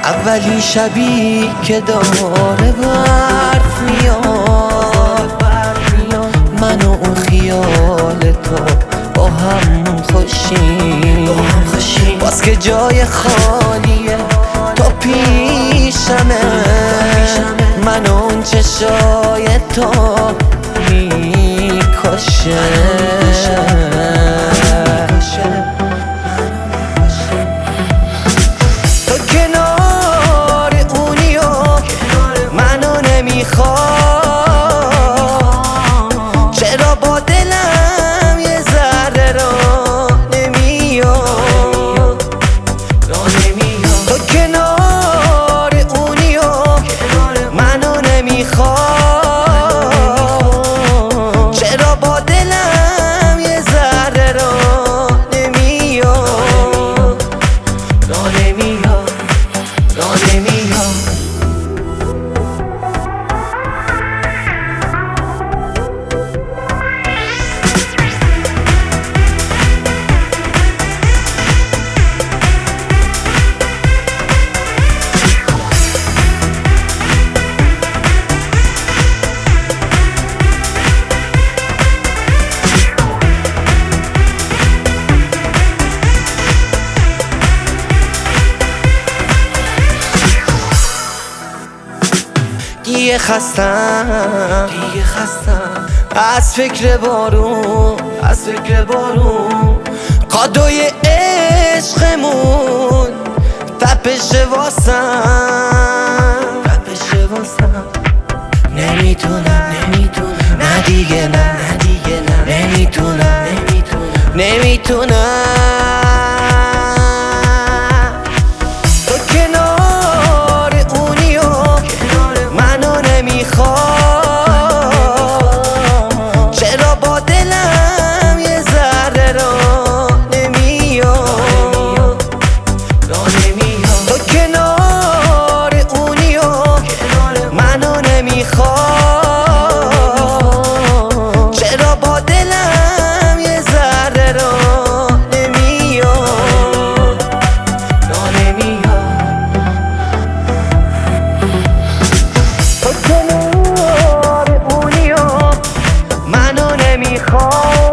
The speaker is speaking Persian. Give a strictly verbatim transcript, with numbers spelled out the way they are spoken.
اولی شبی که داره برف میاد، من و اون خیال تو با هم خوشیم، باز که جای خالیه تو پیشمه، من و اون چشای تو میکشه. تو کنار اونی و منو نمیخواد، چرا با دلم یه ذره را نمیاد. تو کنار اونی و منو نمیخواد، چرا با دلم یه ذره را نمیاد. را نمیاد، را نمیاد. دیگه خستم، دیگه خستم از فکر بارون، از فکر بارون. کادوی عشقمون تپش واسم، تپش واسم. نمیتونم، نمیتونم، نه دیگه نه، نه دیگه نه. نمیتونم، نمیتونم، نمیتونم. چرا با دلم یه ذره را نمیاد. تو کنار اونی و منو نمیخواد، چرا با دلم یه ذره را نمیاد. را نمیاد. تو کنار اونی و منو نمیخواد.